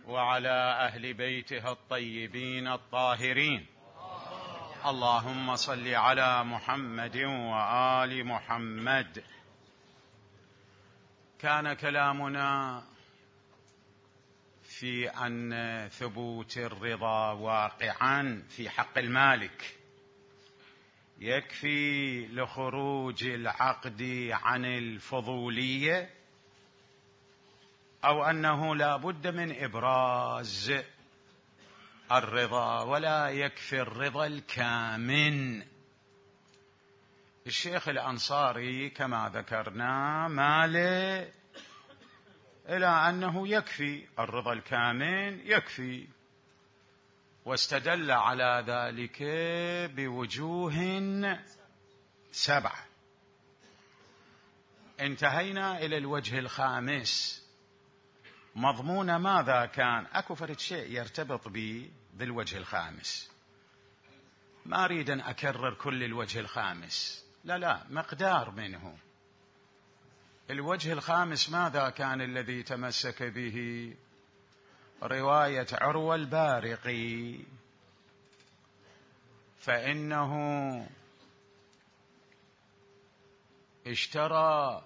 وعلى أهل بيته الطيبين الطاهرين. اللهم صل على محمد وآل محمد. كان كلامنا في أن ثبوت الرضا واقعا في حق المالك يكفي لخروج العقد عن الفضولية، أو أنه لا بد من إبراز الرضا ولا يكفي الرضا الكامن. الشيخ الأنصاري كما ذكرنا مال إلى أنه يكفي الرضا الكامن يكفي، واستدل على ذلك بوجوه 7. انتهينا إلى الوجه الخامس. مضمون ماذا كان؟ أكو فرد شيء يرتبط به بالوجه الخامس، ما أريد أن أكرر كل الوجه الخامس، لا مقدار منه. الوجه الخامس ماذا كان الذي تمسك به؟ رواية عروة البارقي، فإنه اشترى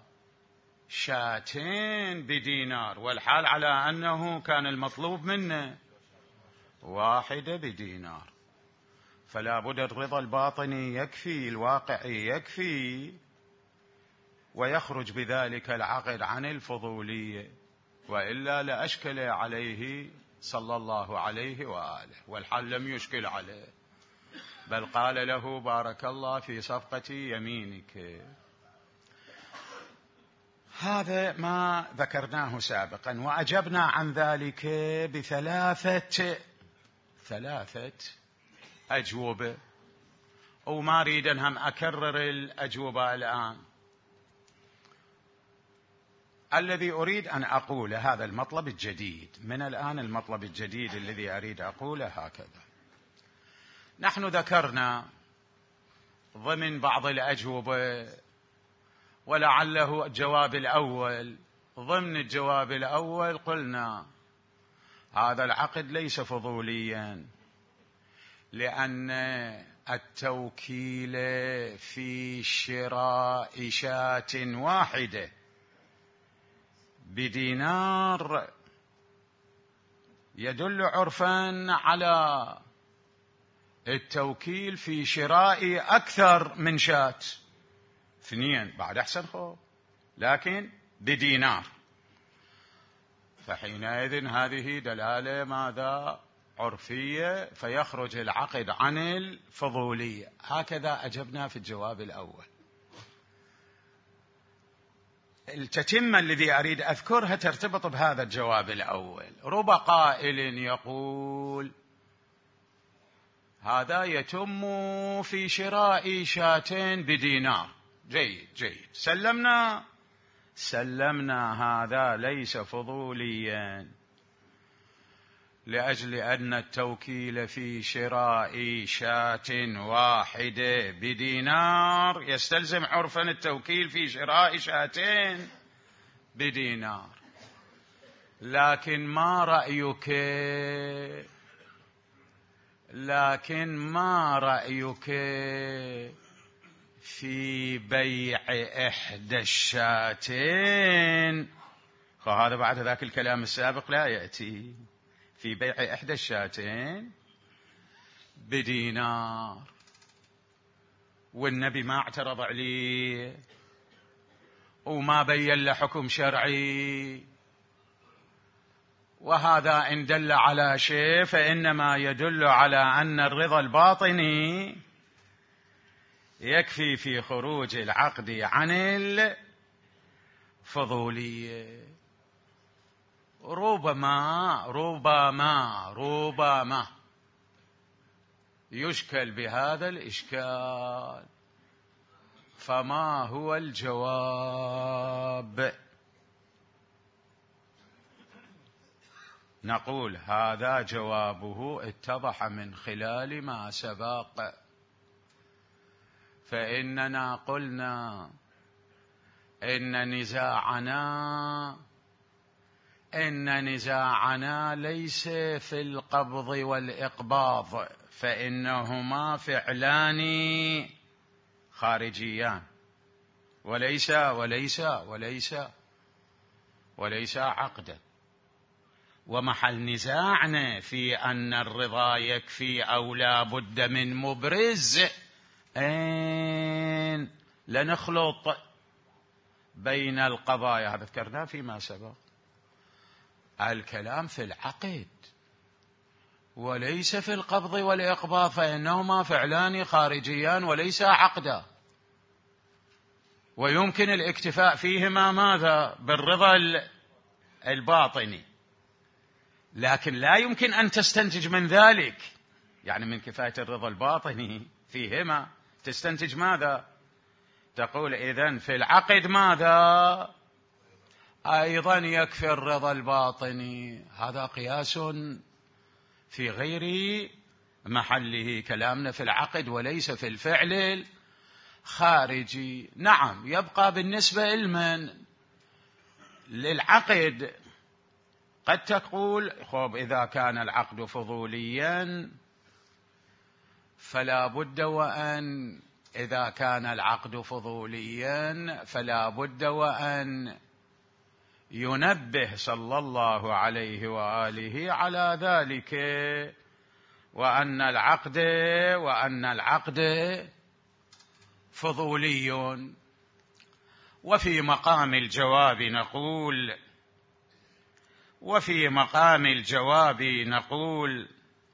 2 بدينار، والحال على أنه كان المطلوب منه 1 بدينار. فلا بد الرضا الباطني يكفي، الواقعي يكفي، ويخرج بذلك العقد عن الفضولية، وإلا لأشكل عليه صلى الله عليه وآله، والحال لم يشكل عليه، بل قال له بارك الله في صفقة يمينك. هذا ما ذكرناه سابقا، وأجبنا عن ذلك ب3 أجوبة، وما أريد أن أكرر الأجوبة الآن. الذي أريد أن أقوله هذا المطلب الجديد من الآن، المطلب الجديد الذي أريد أقوله هكذا. نحن ذكرنا ضمن بعض الأجوبة، ولعله الجواب الأول، ضمن الجواب الأول قلنا هذا العقد ليس فضوليا، لأن التوكيل في شراء شاة 1 بدينار يدل عرفا على التوكيل في شراء أكثر من شاة، 2 بعد أحسن خوف، لكن بدينار. فحينئذ هذه دلالة ماذا؟ عرفية، فيخرج العقد عن الفضولية. هكذا أجبنا في الجواب الأول. التتمة الذي أريد أذكرها ترتبط بهذا الجواب الأول. رب قائل يقول هذا يتم في شراء 2 بدينار. جيد، سلمنا هذا ليس فضوليا، لأجل أن التوكيل في شراء شاة 1 بدينار يستلزم عرفا التوكيل في شراء 2 بدينار. لكن ما رأيك في بيع 1 الشاتين؟ فهذا بعد ذاك الكلام السابق لا يأتي. في بيع 1 الشاتين بدينار، والنبي ما اعترض عليه وما بين له حكم شرعي، وهذا إن دل على شيء فإنما يدل على أن الرضا الباطني يكفي في خروج العقد عن الفضولية. ربما يشكل بهذا الإشكال. فما هو الجواب؟ نقول هذا جوابه اتضح من خلال ما سبق. فإننا قلنا إن نزاعنا إن نزاعنا ليس في القبض والإقباض، فإنهما فعلان خارجيان، وليس عقدا. ومحل نزاعنا في أن الرضا يكفي أو لا بد من مبرز، أين لنخلط بين القضايا، هذا ذكرناه فيما سبق. الكلام في العقد وليس في القبض والإقباض، فإنهما فعلان خارجيان وليس عقدا، ويمكن الاكتفاء فيهما ماذا؟ بالرضا الباطني، لكن لا يمكن أن تستنتج من ذلك، يعني من كفاية الرضا الباطني فيهما تستنتج ماذا؟ تقول إذن في العقد ماذا؟ أيضا يكفي الرضا الباطني. هذا قياس في غير محله، كلامنا في العقد وليس في الفعل الخارجي. نعم، يبقى بالنسبة للعقد قد تقول خب إذا كان العقد فضوليا فلا بد وأن ينبه صلى الله عليه وآله على ذلك، وأن العقد فضولي. وفي مقام الجواب نقول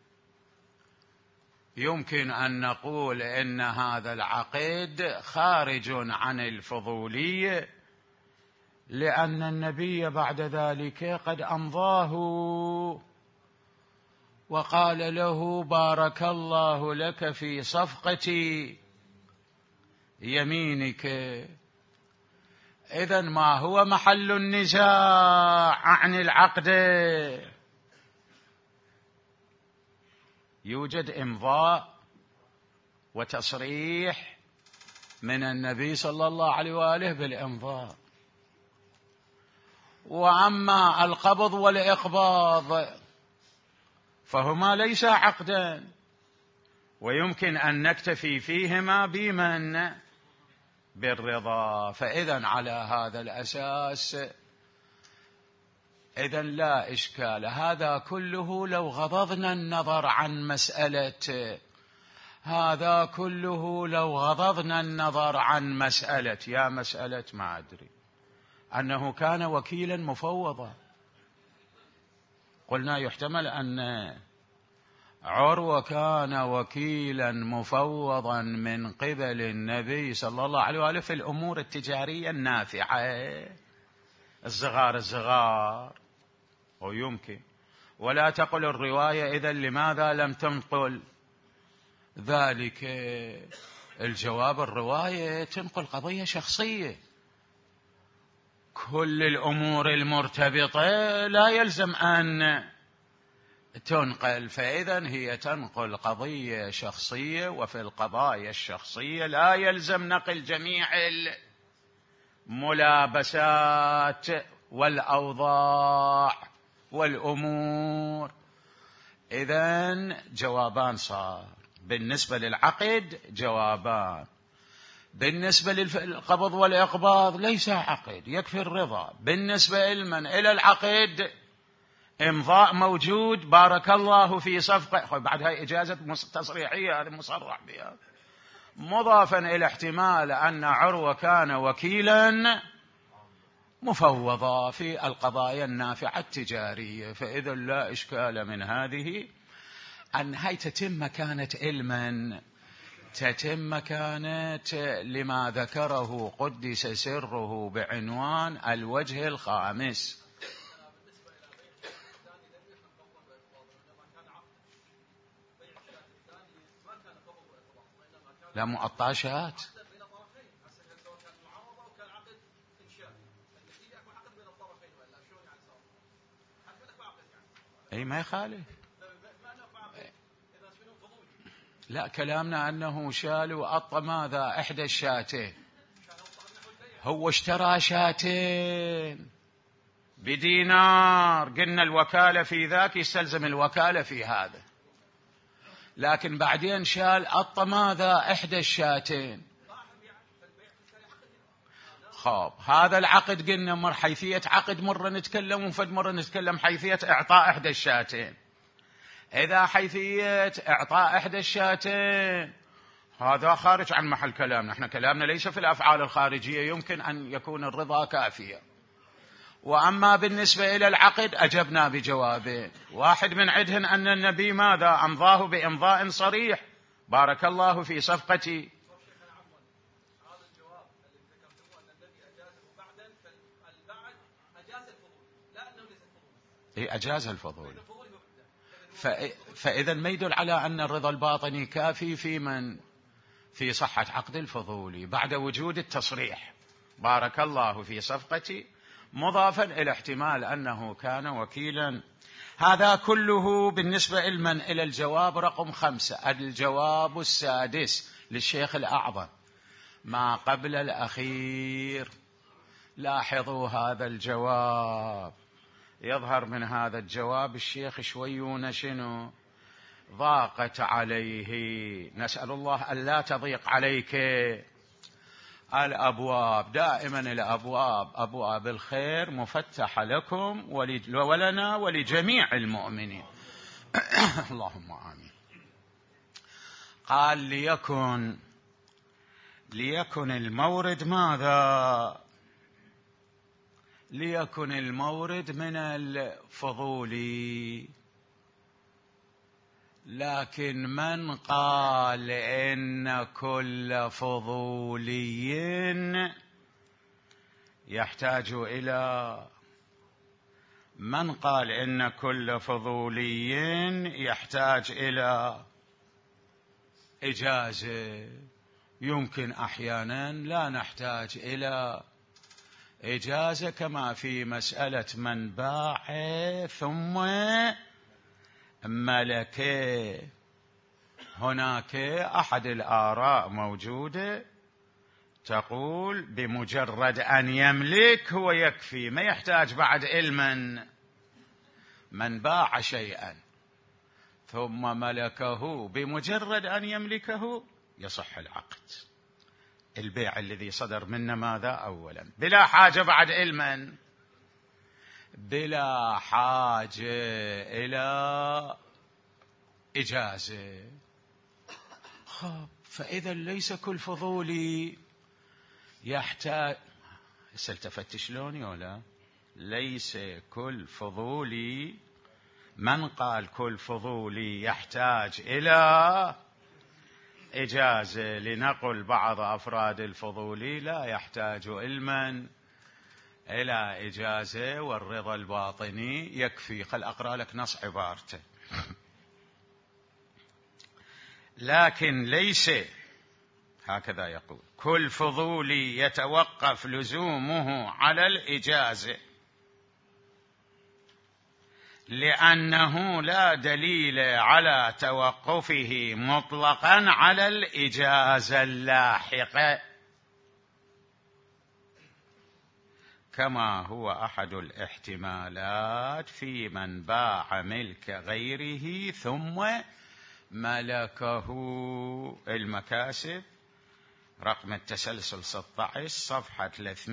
يمكن أن نقول إن هذا العقد خارج عن الفضولية، لأن النبي بعد ذلك قد أمضاه وقال له بارك الله لك في صفقة يمينك. إذن ما هو محل النزاع عن العقد؟ يوجد إمضاء وتصريح من النبي صلى الله عليه وآله بالإمضاء، وأما القبض والإقباض فهما ليس عقدا، ويمكن أن نكتفي فيهما بالرضا. فإذن على هذا الأساس إذن لا إشكال. هذا كله لو غضضنا النظر عن مسألة يا مسألة ما أدري أنه كان وكيلا مفوضا، قلنا يحتمل أن عروة كان وكيلا مفوضا من قبل النبي صلى الله عليه وآله في الأمور التجارية النافعة الصغار، ويمكن ولا تقل الرواية إذن لماذا لم تنقل ذلك؟ الجواب الرواية تنقل قضية شخصية، كل الأمور المرتبطة لا يلزم أن تنقل، فإذن هي تنقل قضية شخصية، وفي القضايا الشخصية لا يلزم نقل جميع الملابسات والأوضاع والأمور. إذن جوابان صار بالنسبة للعقد، جوابان. بالنسبة للقبض والإقباض ليس عقد، يكفي الرضا. بالنسبة إلى العقد إمضاء موجود بارك الله في صفقة، بعد هاي إجازة تصريحية هذا مصرح بها، مضافا إلى احتمال أن عروة كان وكيلا مفوضا في القضايا النافعة التجارية. فإذا لا إشكال من هذه أن هاي تتم كانت لما ذكره قدس سره بعنوان الوجه الخامس. لا مؤطاشات، أي ما يخالف. لا، كلامنا أنه شال وأطى ماذا؟ إحدى الشاتين، هو اشترى شاتين بدينار، قلنا الوكالة في ذاك يستلزم الوكالة في هذا، لكن بعدين شال ماذا؟ إحدى الشاتين. خاب هذا العقد قلنا مر حيثية عقد مرة نتكلم، وفد مرة نتكلم حيثية إعطاء إحدى الشاتين. إذا حيثية إعطاء إحدى الشاتين هذا خارج عن محل كلامنا، احنا كلامنا ليس في الأفعال الخارجية، يمكن أن يكون الرضا كافيا. وأما بالنسبة إلى العقد أجبنا بجوابين، واحد من عدهن أن النبي ماذا؟ أمضاه بإمضاء صريح، بارك الله في صفقتي. أجاز الفضول، فإذا ما يدل على أن الرضا الباطني كافي في من؟ في صحة عقد الفضولي بعد وجود التصريح بارك الله في صفقتي، مضافا إلى احتمال أنه كان وكيلا. هذا كله بالنسبة إلى الجواب رقم 5. الجواب السادس للشيخ الأعظم ما قبل الأخير. لاحظوا هذا الجواب، يظهر من هذا الجواب الشيخ شويون شنو؟ ضاقت عليه، نسأل الله ألا تضيق عليك الأبواب. دائما الأبواب أبواب الخير مفتحة لكم ولنا ولجميع المؤمنين. اللهم آمين. قال ليكن المورد ماذا؟ ليكن المورد من الفضولي. لكن من قال إن كل فضولي يحتاج إلى من قال إن كل فضولي يحتاج إلى إجازة؟ يمكن أحيانا لا نحتاج إلى إجازة، كما في مسألة من باع ثم ملك. هناك أحد الآراء موجودة تقول بمجرد أن يملك هو يكفي، ما يحتاج بعد علما. من باع شيئا ثم ملكه بمجرد أن يملكه يصح العقد. البيع الذي صدر منا ماذا؟ أولا بلا حاجة بعد علما، بلا حاجة إلى إجازة. فإذا ليس كل فضولي يحتاج. التفت شلون ولا؟ ليس كل فضولي. من قال كل فضولي يحتاج إلى إجازة؟ لنقل بعض أفراد الفضولي لا يحتاج علما إلى إجازة، والرضا الباطني يكفي. خل أقرأ لك نص عبارته. لكن ليس، هكذا يقول، كل فضولي يتوقف لزومه على الإجازة، لأنه لا دليل على توقفه مطلقا على الإجازة اللاحقة، كما هو أحد الاحتمالات في من باع ملك غيره ثم ملكه. المكاسب رقم التسلسل 16 صفحة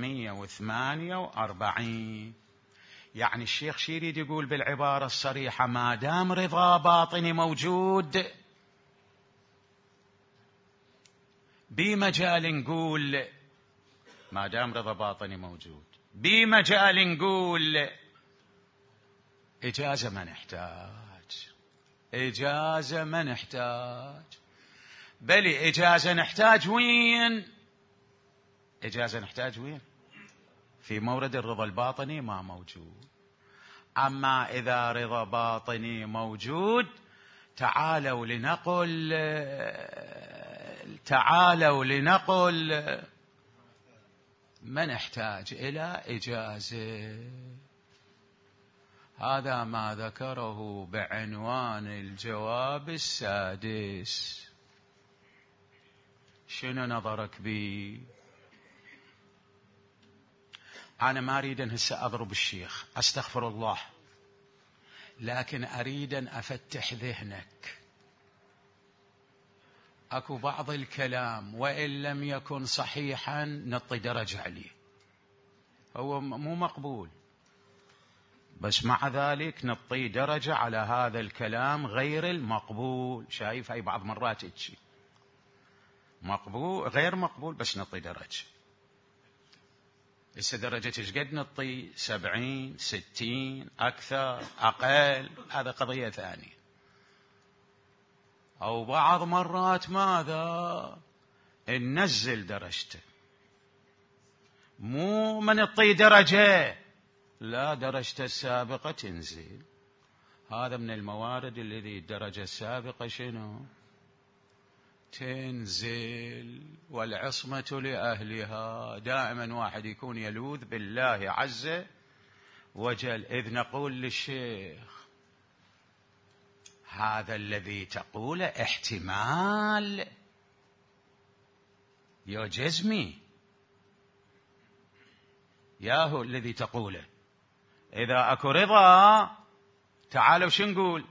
348. يعني الشيخ شي يريد يقول بالعبارة الصريحة؟ ما دام رضا باطني موجود بمجال نقول، ما دام رضا باطني موجود بمجال نقول إجازة ما نحتاج، إجازة ما نحتاج. بل إجازة نحتاج وين؟ إجازة نحتاج وين؟ في مورد الرضا الباطني ما موجود. أما إذا رضا باطني موجود تعالوا لنقل ما نحتاج إلى إجازة. هذا ما ذكره بعنوان الجواب السادس. شنو نظرك بي؟ أنا ما أريد أن هسه أضرب الشيخ، أستغفر الله، لكن أريد أن أفتح ذهنك. أكو بعض الكلام وإن لم يكن صحيحا نعطي درجة عليه، هو مو مقبول، بس مع ذلك نعطي درجة على هذا الكلام غير المقبول. شايف هاي بعض مرات تشي مقبول غير مقبول بس نعطي درجة. هسه درجة ايش قد نعطي؟ 70 60 أكثر أقل، هذا قضية ثانية. أو بعض مرات ماذا ننزل درجته، مو من نعطي درجة لا درجته السابقة تنزل. هذا من الموارد الذي الدرجة السابقة شنو؟ تنزل، والعصمة لأهلها. دائما واحد يكون يلوذ بالله عز وجل. إذ نقول للشيخ هذا الذي تقول احتمال يا جزمي، ياهو الذي تقوله. إذا أكو رضا تعالوا شو نقول؟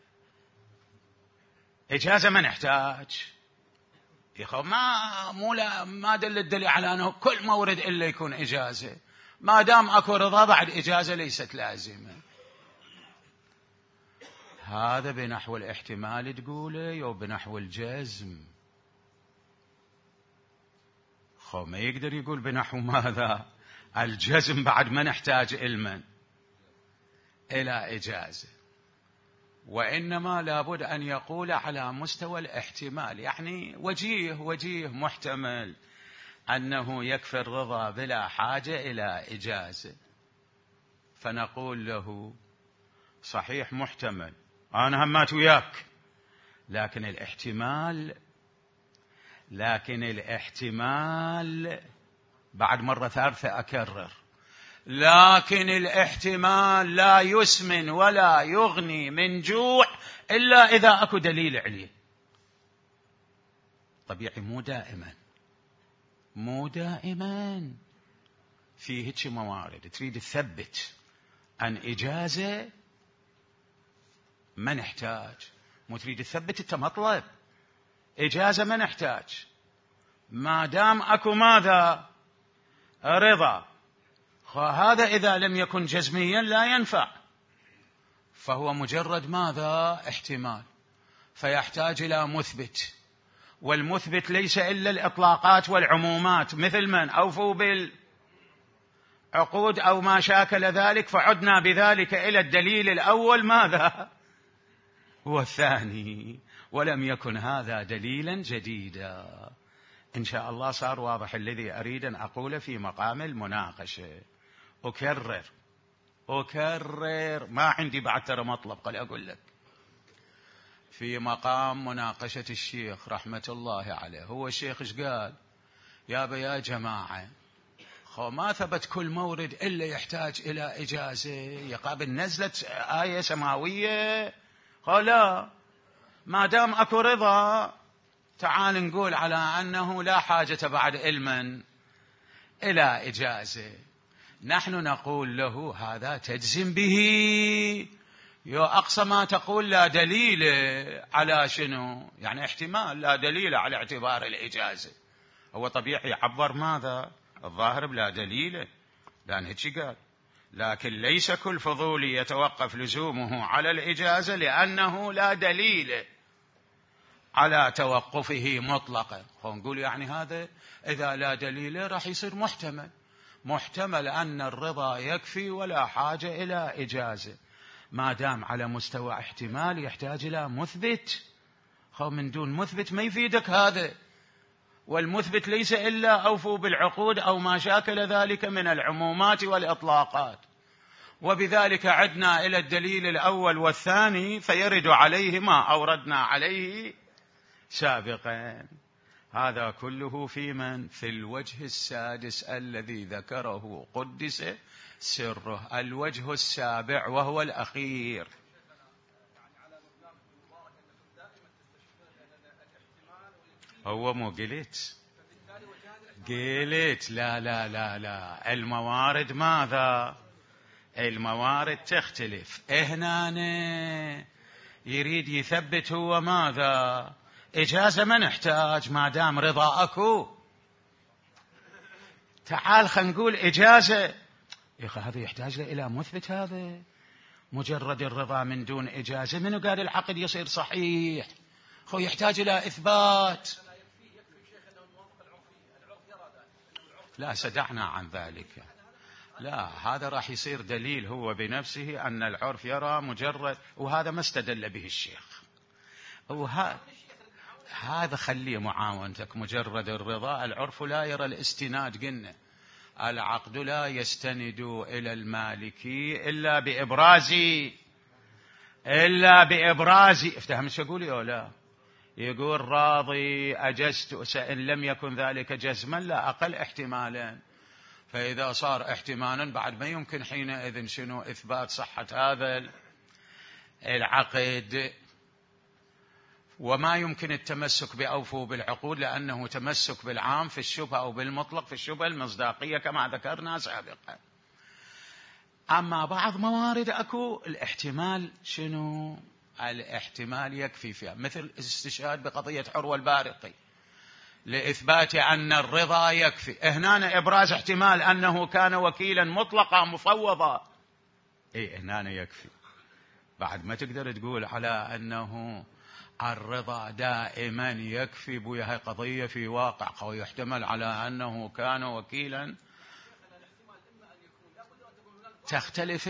إجازة ما نحتاج. يخو ما دل الدليل على أنه كل مورد إلا يكون إجازة. ما دام أكو رضا بعد إجازة ليست لازمة. هذا بنحو الاحتمال تقوله أو بنحو الجزم؟ خو ما يقدر يقول بنحو ماذا؟ الجزم بعد ما نحتاج علما إلى إجازة، وإنما لابد أن يقول على مستوى الاحتمال. يعني وجيه محتمل أنه يكفي الرضا بلا حاجة إلى إجازة، فنقول له صحيح محتمل، أنا همات وياك، لكن الاحتمال بعد مرة ثالثة أكرر، لكن الاحتمال لا يسمن ولا يغني من جوع إلا إذا أكو دليل عليه. طبيعي مو دائما في هيك موارد تريد تثبت عن إجازة ما نحتاج، مو تريد تثبت أنت مطلب إجازة ما نحتاج، ما دام أكو ماذا؟ رضا. هذا إذا لم يكن جزميا لا ينفع، فهو مجرد ماذا؟ احتمال، فيحتاج إلى مثبت، والمثبت ليس إلا الإطلاقات والعمومات، مثل من أوفوا بالعقود أو ما شاكل ذلك، فعدنا بذلك إلى الدليل الأول ماذا؟ هو الثاني، ولم يكن هذا دليلا جديدا. إن شاء الله صار واضح الذي أريد أن أقول في مقام المناقشة. أكرر ما عندي بعد ترى مطلب، قال أقول لك في مقام مناقشة الشيخ رحمة الله عليه. هو الشيخ إيش قال؟ يا جماعة ما ثبت كل مورد إلا يحتاج إلى إجازة يقابل نزلة آية سماوية. قال لا، ما دام أكو رضا تعال نقول على أنه لا حاجة بعد علما إلى إجازة. نحن نقول له هذا تجزم به، أقصى ما تقول لا دليل على شنو؟ يعني احتمال، لا دليل على اعتبار الإجازة. هو طبيعي يعبر ماذا؟ الظاهر بلا دليل، لأن هيك قال. لكن ليس كل فضولي يتوقف لزومه على الإجازة لأنه لا دليل على توقفه مطلقا. نقول يعني هذا إذا لا دليل راح يصير محتمل أن الرضا يكفي ولا حاجة إلى إجازة. ما دام على مستوى احتمال يحتاج إلى مثبت. من دون مثبت ما يفيدك هذا، والمثبت ليس إلا أوفوا بالعقود أو ما شاكل ذلك من العمومات والإطلاقات. وبذلك عدنا إلى الدليل الأول والثاني فيرد عليه ما أوردنا عليه سابقا. هذا كله في الوجه السادس الذي ذكره قدس سره، الوجه السابع وهو الأخير. هو مو قلت قلت لا لا لا لا، الموارد ماذا؟ الموارد تختلف. هنا يريد يثبت هو ماذا؟ إجازة ما نحتاج ما دام رضا أكو. تعال خلينا نقول إجازة، يا أخي هذا يحتاج إلى مثبت. هذا مجرد الرضا من دون إجازة منو قال العقد يصير صحيح؟ هو يحتاج إلى إثبات. لا سدعنا عن ذلك، لا هذا راح يصير دليل هو بنفسه أن العرف يرى مجرد، وهذا ما استدل به الشيخ. هذا خليه معاونتك، مجرد الرضا. العرف لا يرى الاستناد، قلنا العقد لا يستند إلى المالكي إلا بإبرازي. افتهم شو يقول يا لا؟ يقول راضي أجزت، إن لم يكن ذلك جزما لا أقل احتمالا. فإذا صار احتمالا بعد ما يمكن حينئذ شنو؟ إثبات صحة هذا العقد. وما يمكن التمسك بأوفوا بالعقود لأنه تمسك بالعام في الشبهة أو بالمطلق في الشبهة المصداقية كما ذكرنا سابقا. أما بعض موارد أكو الاحتمال شنو؟ الاحتمال يكفي فيها، مثل الاستشهاد بقضية عروة البارقي لإثبات أن الرضا يكفي. هنا إبراز احتمال أنه كان وكيلا مطلقا مفوضا، هنا يكفي. بعد ما تقدر تقول على أنه الرضا دائما يكفي بويا، هاي قضية في واقع قوي يحتمل على أنه كان وكيلا. تختلف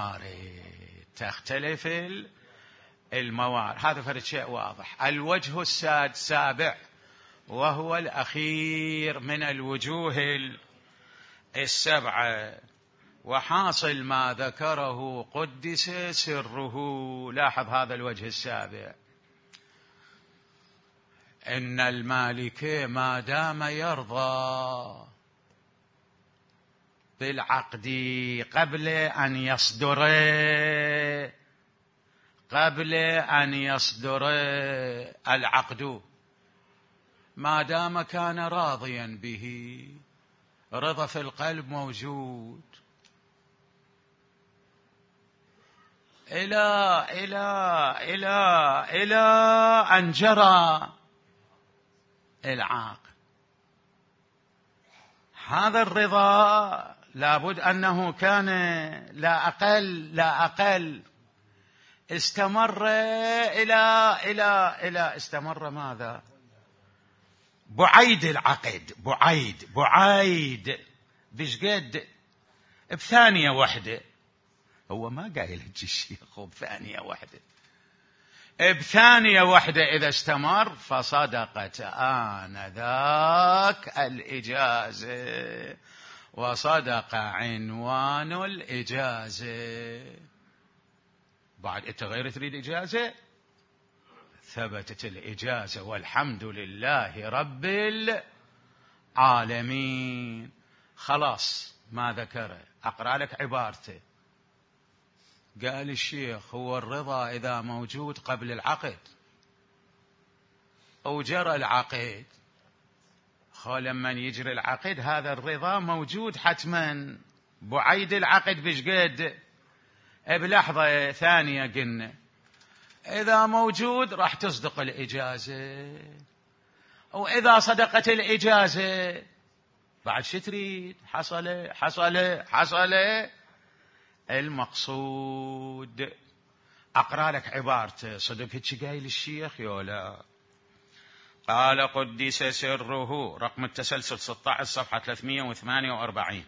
الموارد، هذا فرد شيء واضح. الوجه السابع وهو الأخير من الوجوه السبعة، وحاصل ما ذكره قدس سره. لاحظ هذا الوجه السابع، إن المالك ما دام يرضى بالعقد قبل أن يصدر العقد، ما دام كان راضيا به، رضا في القلب موجود، إلى أن جرى العقد. هذا الرضا لابد أنه كان لا أقل استمر إلى استمر ماذا؟ بعيد العقد، بعيد بشقد؟ بثانية واحدة. هو ما قايل الشيخ بثانية واحدة، بثانية واحدة إذا استمر فصدقت آنذاك الإجازة، وصدق عنوان الإجازة. بعد أنت غير تريد إجازة، ثبتت الإجازة والحمد لله رب العالمين. خلاص ما ذكره، أقرأ لك عبارته. قال الشيخ هو الرضا إذا موجود قبل العقد أو جرى العقد، لما يجري العقد هذا الرضا موجود حتما. بعيد العقد بشقد؟ بلحظة ثانية قلنا. إذا موجود راح تصدق الإجازة، وإذا صدقت الإجازة بعد شو تريد؟ حصل المقصود. أقرأ لك عبارته، صدق هيك قايل الشيخ يولا؟ قال قدس سره، رقم التسلسل 16 صفحة 348: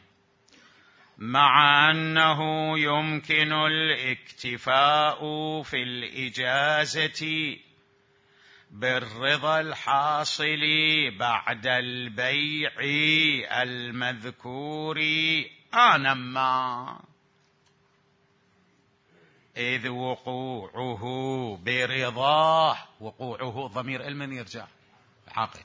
مع أنه يمكن الاكتفاء في الإجازة بالرضا الحاصل بعد البيع المذكور آنما، إذ وقوعه برضاه، وقوعه ضمير المن يرجع عقد،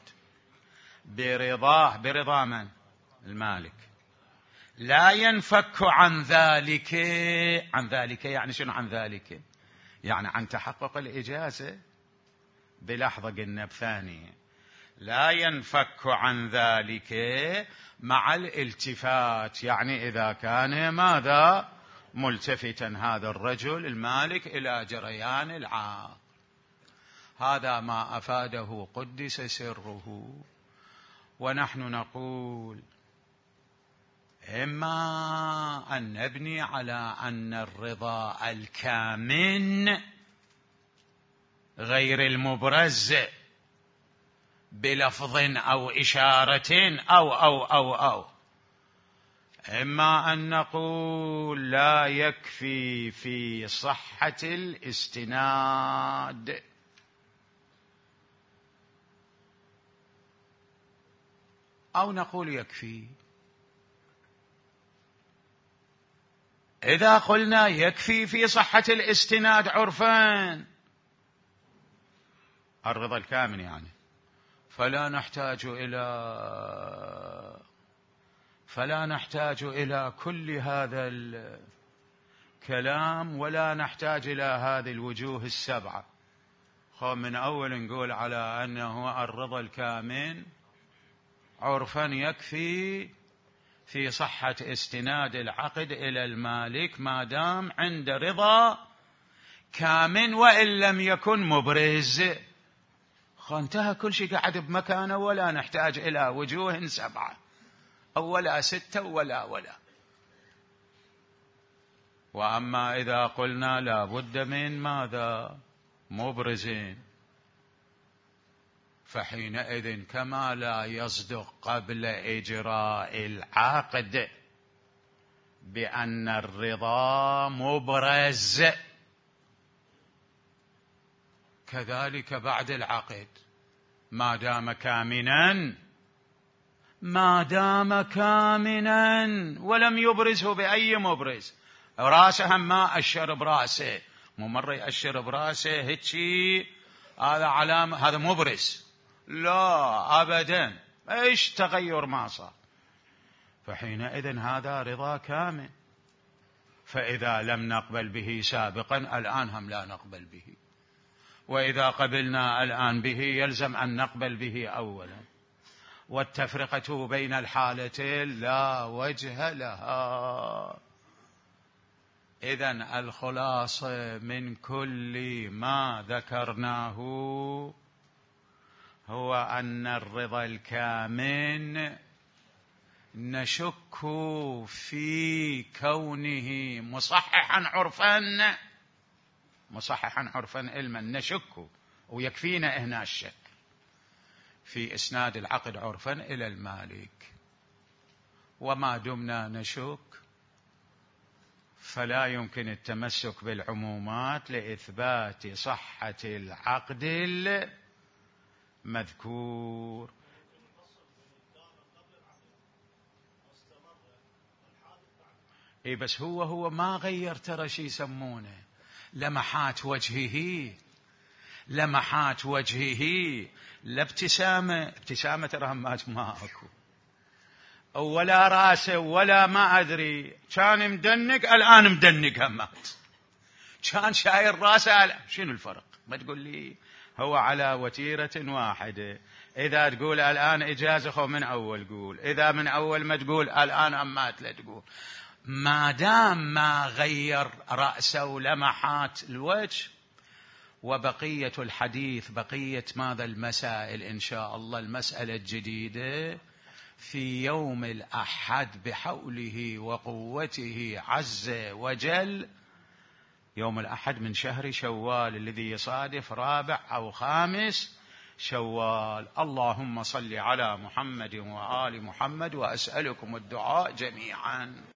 برضا من؟ المالك، لا ينفك عن ذلك يعني شنو عن ذلك؟ يعني عن تحقق الإجازة بلحظة قلنا بثانية، لا ينفك عن ذلك مع الالتفات، يعني إذا كان ماذا ملتفتا هذا الرجل المالك إلى جريان العقد. هذا ما أفاده قدس سره. ونحن نقول إما أن نبني على أن الرضا الكامن غير المبرز بلفظ أو إشارة أو إما أن نقول لا يكفي في صحة الاستناد، أو نقول يكفي. إذا قلنا يكفي في صحة الاستناد عرفان الرضا الكامل يعني، فلا نحتاج إلى كل هذا الكلام، ولا نحتاج إلى هذه الوجوه السبعة. من أول نقول على أنه الرضا الكامل عرفا يكفي في صحة استناد العقد إلى المالك ما دام عند رضا كامل وإن لم يكن مبرز. انتهى كل شيء، قاعد بمكانه، ولا نحتاج إلى وجوه سبعة أو ولا ستة ولا. وأما إذا قلنا لا بد من ماذا مبرزين، فحينئذ كما لا يصدق قبل إجراء العقد بأن الرضا مبرز، كذلك بعد العقد ما دام كامنا ولم يبرزه بأي مبرز. راسه ما أشر براسه، مو مرة يأشر براسه هيك هذا علامة هذا مبرز، لا أبدا، إيش تغير ما صار. فحينئذ هذا رضا كامل. فإذا لم نقبل به سابقا الآن هم لا نقبل به، وإذا قبلنا الآن به يلزم أن نقبل به أولا. والتفرقة بين الحالتين لا وجه لها. إذن الخلاصة من كل ما ذكرناه هو أن الرضا الكامل نشك في كونه مصححا عرفا علما، نشك، ويكفينا هنا الشك في إسناد العقد عرفا إلى المالك. وما دمنا نشك فلا يمكن التمسك بالعمومات لإثبات صحة العقد المذكور. بس هو ما غير، ترى شي يسمونه لمحات وجهه، لا ابتسامة ترى ما أكو، ولا راسه ولا ما أدري، كان مدنق الآن مدنق همات، كان شاير راسه شنو الفرق؟ ما تقول لي هو على وتيرة واحدة. إذا تقول الآن إجازة من أول قول، إذا من أول ما تقول الآن أمات لا تقول، ما دام ما غير رأسه ولمحات الوجه. وبقية الحديث، بقية ماذا المسائل إن شاء الله، المسألة الجديدة في يوم الأحد بحوله وقوته عز وجل، يوم الأحد من شهر شوال الذي يصادف 4 أو 5 شوال. اللهم صل على محمد وآل محمد، وأسألكم الدعاء جميعا.